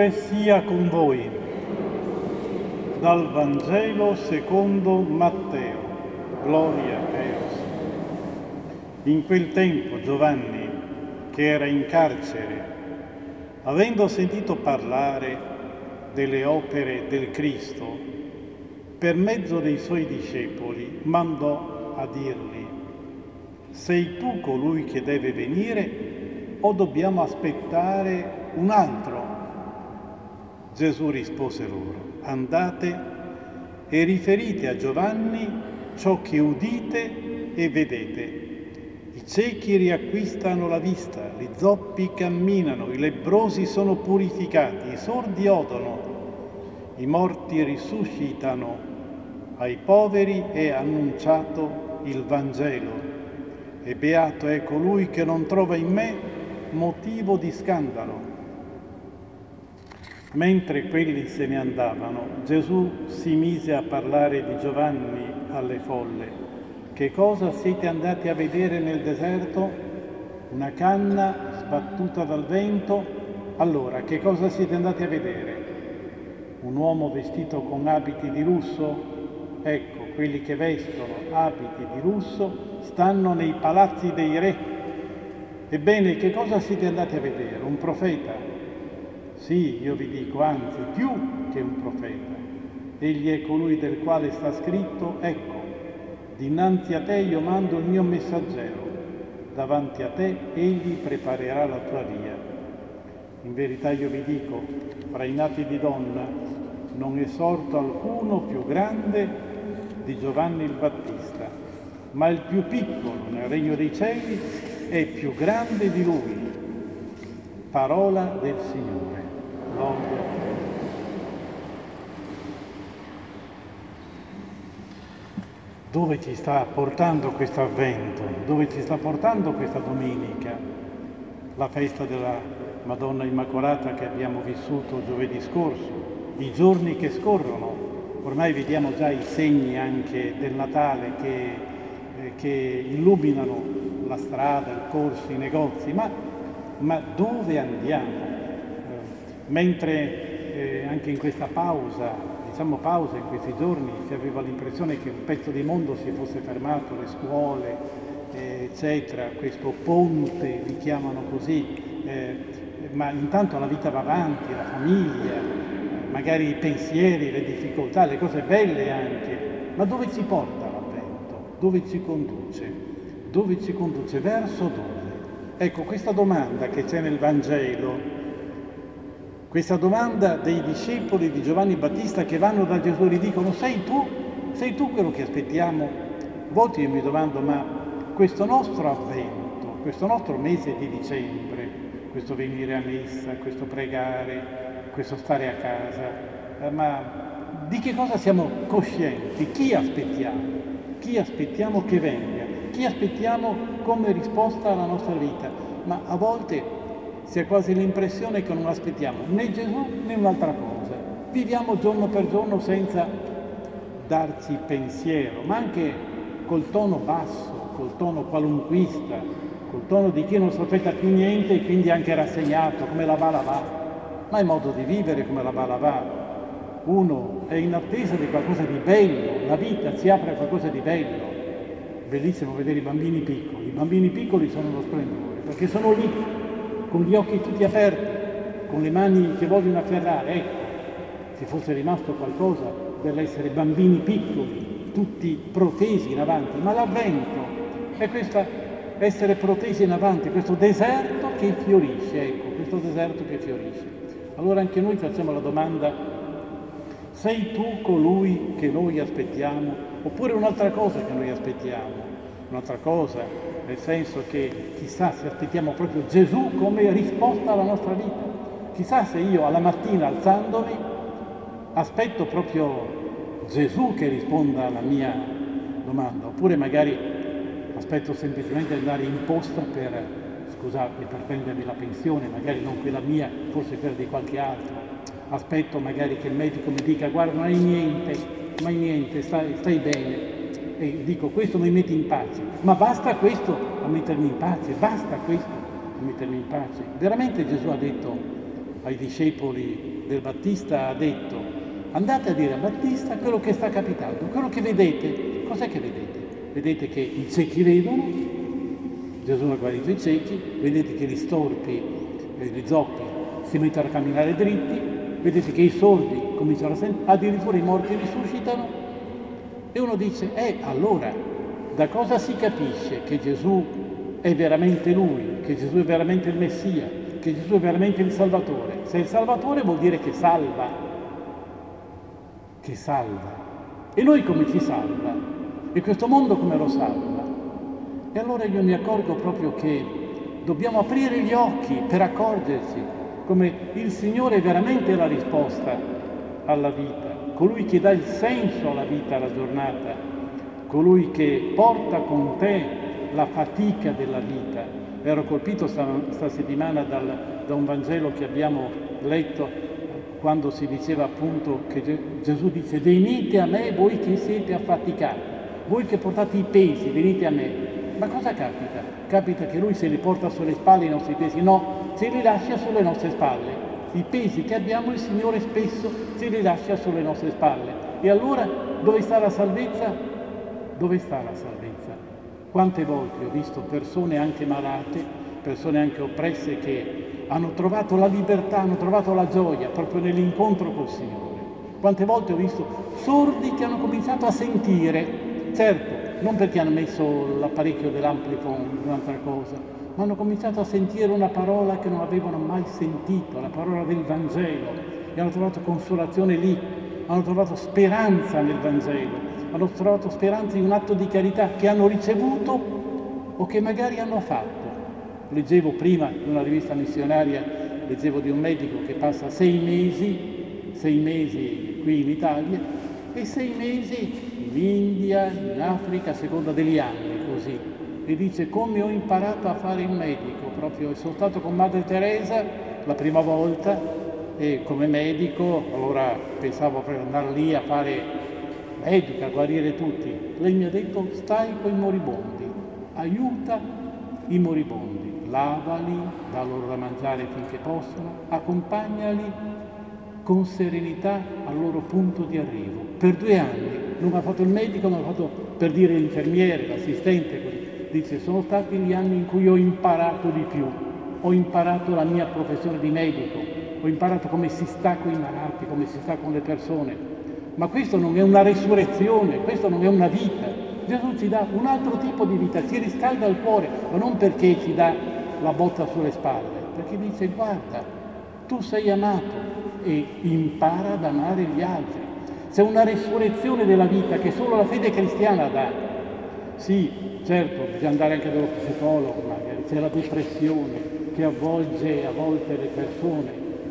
Signore sia con voi. Dal Vangelo secondo Matteo. Gloria a Te. In quel tempo Giovanni, che era in carcere, avendo sentito parlare delle opere del Cristo, per mezzo dei suoi discepoli mandò a dirgli: sei tu colui che deve venire o dobbiamo aspettare un altro? Gesù rispose loro: andate e riferite a Giovanni ciò che udite e vedete. I ciechi riacquistano la vista, gli zoppi camminano, i lebbrosi sono purificati, i sordi odono, i morti risuscitano, ai poveri è annunciato il Vangelo. E beato è colui che non trova in me motivo di scandalo. Mentre quelli se ne andavano, Gesù si mise a parlare di Giovanni alle folle. Che cosa siete andati a vedere nel deserto? Una canna sbattuta dal vento? Allora, che cosa siete andati a vedere? Un uomo vestito con abiti di lusso? Ecco, quelli che vestono abiti di lusso stanno nei palazzi dei re. Ebbene, che cosa siete andati a vedere? Un profeta? Sì, io vi dico, anzi, più che un profeta. Egli è colui del quale sta scritto: ecco, dinanzi a te io mando il mio messaggero, davanti a te egli preparerà la tua via. In verità io vi dico, fra i nati di donna non è sorto alcuno più grande di Giovanni il Battista, ma il più piccolo nel regno dei cieli è più grande di lui. Parola del Signore. Gloria a Te. Dove ci sta portando questo avvento? Dove ci sta portando questa domenica? La festa della Madonna Immacolata che abbiamo vissuto giovedì scorso, i giorni che scorrono. Ormai vediamo già i segni anche del Natale che illuminano la strada, il corso, i negozi, ma dove andiamo? Mentre anche in questa pausa in questi giorni, si aveva l'impressione che un pezzo di mondo si fosse fermato, le scuole, eccetera, questo ponte, li chiamano così, ma intanto la vita va avanti, la famiglia, magari i pensieri, le difficoltà, le cose belle anche, ma dove ci porta l'avvento? Dove ci conduce? Dove ci conduce? Verso dove? Ecco, questa domanda che c'è nel Vangelo, questa domanda dei discepoli di Giovanni Battista che vanno da Gesù e gli dicono: sei tu quello che aspettiamo? A volte io mi domando, ma questo nostro avvento, questo nostro mese di dicembre, questo venire a messa, questo pregare, questo stare a casa, ma di che cosa siamo coscienti? Chi aspettiamo? Chi aspettiamo che venga? Chi aspettiamo come risposta alla nostra vita? Ma a volte si ha quasi l'impressione che non aspettiamo né Gesù né un'altra cosa. Viviamo giorno per giorno senza darci pensiero, ma anche col tono basso, col tono qualunquista, col tono di chi non si aspetta più niente e quindi anche rassegnato, come la va la va. Ma è modo di vivere come la va la va. Uno è in attesa di qualcosa di bello, la vita si apre a qualcosa di bello. Bellissimo vedere i bambini piccoli. I bambini piccoli sono uno splendore, perché sono lì, con gli occhi tutti aperti, con le mani che vogliono afferrare. Ecco, se fosse rimasto qualcosa dell'essere bambini piccoli, tutti protesi in avanti, ma l'avvento è questo essere protesi in avanti, questo deserto che fiorisce, ecco, questo deserto che fiorisce. Allora anche noi facciamo la domanda: sei tu colui che noi aspettiamo? Oppure un'altra cosa che noi aspettiamo? Un'altra cosa, nel senso che chissà se aspettiamo proprio Gesù come risposta alla nostra vita. Chissà se io alla mattina alzandomi aspetto proprio Gesù che risponda alla mia domanda, oppure magari aspetto semplicemente di andare in posta per prendermi la pensione, magari non quella mia, forse quella di qualche altro. Aspetto magari che il medico mi dica: guarda, non hai niente, stai bene. E dico: questo mi mette in pace. Ma basta questo a mettermi in pace? Basta questo a mettermi in pace? Veramente Gesù ha detto ai discepoli del Battista ha detto: andate a dire a Battista quello che sta capitando, quello che vedete. Cos'è che vedete? Vedete che i ciechi vedono, Gesù ha guarito i ciechi, vedete che gli storpi e gli zoppi si mettono a camminare dritti, vedete che i sordi cominciano a sentire, addirittura i morti risuscitano. E uno dice: allora, da cosa si capisce che Gesù è veramente Lui, che Gesù è veramente il Messia, che Gesù è veramente il Salvatore? Se è il Salvatore vuol dire che salva. Che salva. E noi come ci salva? E questo mondo come lo salva? E allora io mi accorgo proprio che dobbiamo aprire gli occhi per accorgerci come il Signore è veramente la risposta alla vita, colui che dà il senso alla vita, alla giornata, colui che porta con te la fatica della vita. Ero colpito sta settimana da un Vangelo che abbiamo letto, quando si diceva appunto che Gesù dice: venite a me voi che siete affaticati, voi che portate i pesi, venite a me. Ma cosa capita? Capita che Lui se li porta sulle spalle i nostri pesi? No, ce li lascia sulle nostre spalle. I pesi che abbiamo il Signore spesso ce li lascia sulle nostre spalle. E allora dove sta la salvezza? Dove sta la salvezza? Quante volte ho visto persone anche malate, persone anche oppresse che hanno trovato la libertà, hanno trovato la gioia proprio nell'incontro col Signore. Quante volte ho visto sordi che hanno cominciato a sentire, certo, non perché hanno messo l'apparecchio dell'amplifon, un'altra cosa, ma hanno cominciato a sentire una parola che non avevano mai sentito, la parola del Vangelo, e hanno trovato consolazione lì, hanno trovato speranza nel Vangelo, hanno trovato speranza in un atto di carità che hanno ricevuto o che magari hanno fatto. Leggevo prima in una rivista missionaria, leggevo di un medico che passa 6 mesi qui in Italia e 6 mesi in India, in Africa, a seconda degli anni, così. E dice: come ho imparato a fare il medico, proprio sono stato con Madre Teresa la prima volta e come medico, allora pensavo per andare lì a fare medico, a guarire tutti. Lei mi ha detto: stai con i moribondi, aiuta i moribondi, lavali, dà loro da mangiare finché possono, accompagnali con serenità al loro punto di arrivo. Per 2 anni non mi ha fatto il medico, ma l'ha fatto, per dire, l'infermiere, l'assistente, così. Dice: sono stati gli anni in cui ho imparato di più, ho imparato la mia professione di medico, ho imparato come si sta con i malati, come si sta con le persone. Ma questo non è una resurrezione, questo non è una vita. Gesù ci dà un altro tipo di vita, ci riscalda il cuore, ma non perché ci dà la botta sulle spalle, perché dice: guarda, tu sei amato e impara ad amare gli altri. C'è una resurrezione della vita che solo la fede cristiana dà. Sì, certo, bisogna andare anche dallo psicologo, magari c'è la depressione che avvolge a volte le persone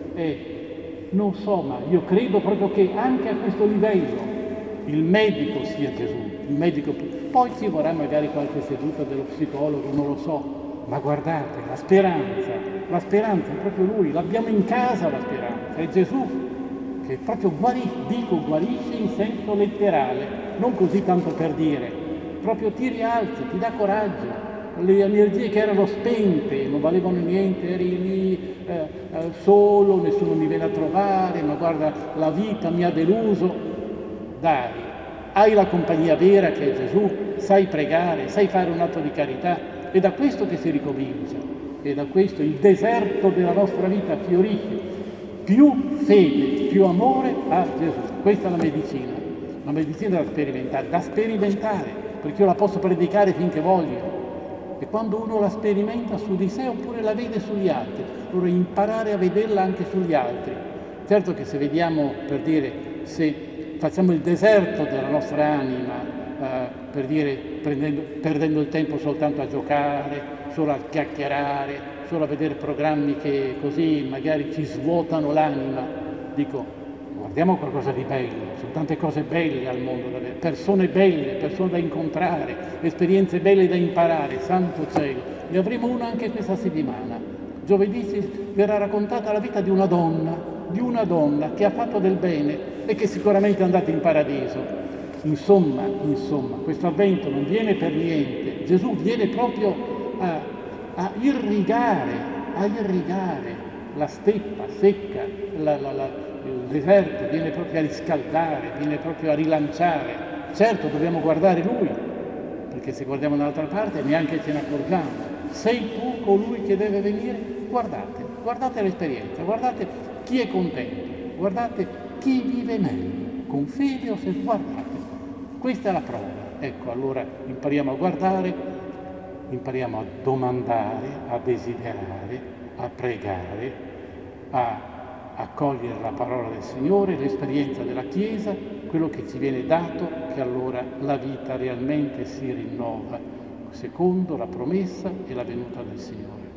e non so, ma io credo proprio che anche a questo livello il medico sia Gesù, il medico. Poi ci vorrà magari qualche seduta dello psicologo, non lo so, ma guardate, la speranza è proprio Lui, l'abbiamo in casa la speranza, è Gesù che proprio guarisce in senso letterale, non così tanto per dire, proprio ti rialza, ti dà coraggio. Le energie che erano spente, non valevano niente, eri lì solo, nessuno mi viene a trovare, ma guarda, la vita mi ha deluso. Dai, hai la compagnia vera che è Gesù, sai pregare, sai fare un atto di carità, è da questo che si ricomincia, è da questo il deserto della nostra vita fiorisce. Più fede, più amore a Gesù. Questa è la medicina da sperimentare, perché io la posso predicare finché voglio. E quando uno la sperimenta su di sé oppure la vede sugli altri, allora imparare a vederla anche sugli altri. Certo che se vediamo, per dire, se facciamo il deserto della nostra anima, per dire, perdendo il tempo soltanto a giocare, solo a chiacchierare, solo a vedere programmi che così magari ci svuotano l'anima, dico, guardiamo qualcosa di bello, sono tante cose belle al mondo, persone belle, persone da incontrare, esperienze belle da imparare, santo cielo. Ne avremo una anche questa settimana. Giovedì verrà raccontata la vita di una donna che ha fatto del bene e che sicuramente è andata in paradiso. Insomma, questo avvento non viene per niente, Gesù viene proprio a irrigare la steppa secca, il deserto viene proprio a riscaldare, viene proprio a rilanciare. Certo, dobbiamo guardare Lui, perché se guardiamo dall'altra parte neanche ce ne accorgiamo. Sei tu colui che deve venire? Guardate l'esperienza, guardate chi è contento, guardate chi vive meglio, con fede o se guardate. Questa è la prova. Ecco, allora impariamo a guardare, impariamo a domandare, a desiderare, a pregare, a accogliere la parola del Signore, l'esperienza della Chiesa, quello che ci viene dato, che allora la vita realmente si rinnova secondo la promessa e la venuta del Signore.